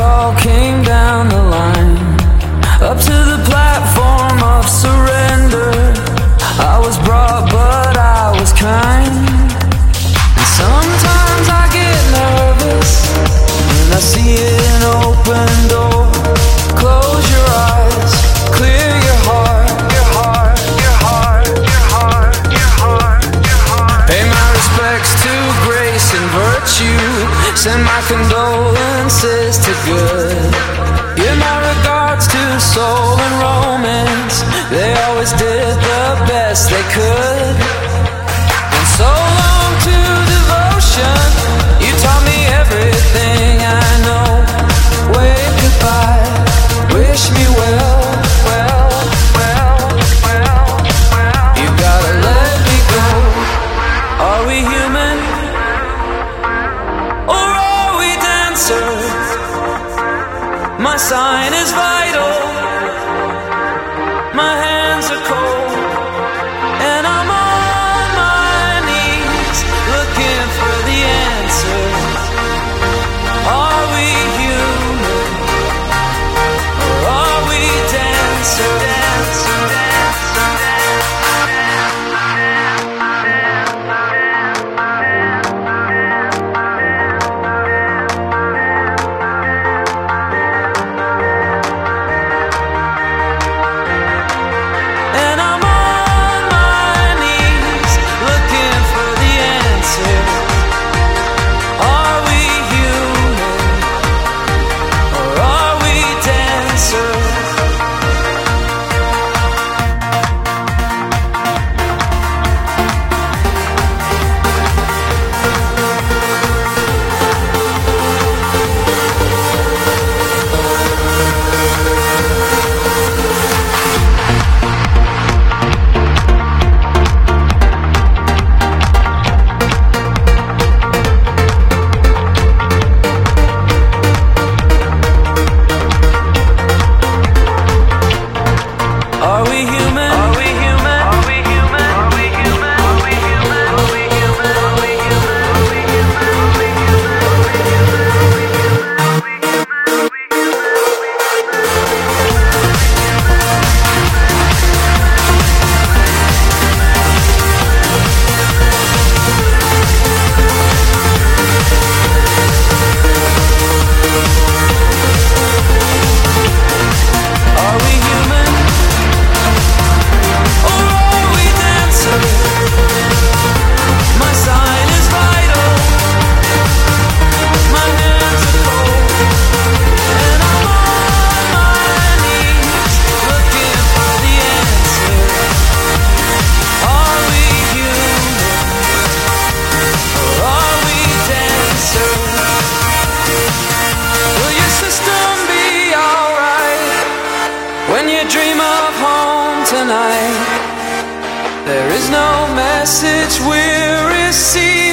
call came down the line, up to the platform of surrender. I was brought, but I was kind. And sometimes I get nervous when I see an open door. Close your eyes, clear your heart, your heart, your heart, your heart, your heart, your heart. Pay my respects to grace and virtue. Send my condolences to good. Give my regards to soul and romance. They always did the best they could. And so long to devotion. You taught me everything I know. Wave goodbye, wish me well, well, well, well, well. You gotta let me go. Are we human? Or are we dancers? My sign is vital. My hands are cold, and I'm on my knees looking for the answer. Are we human, or are we dancers? There is no message we're receiving.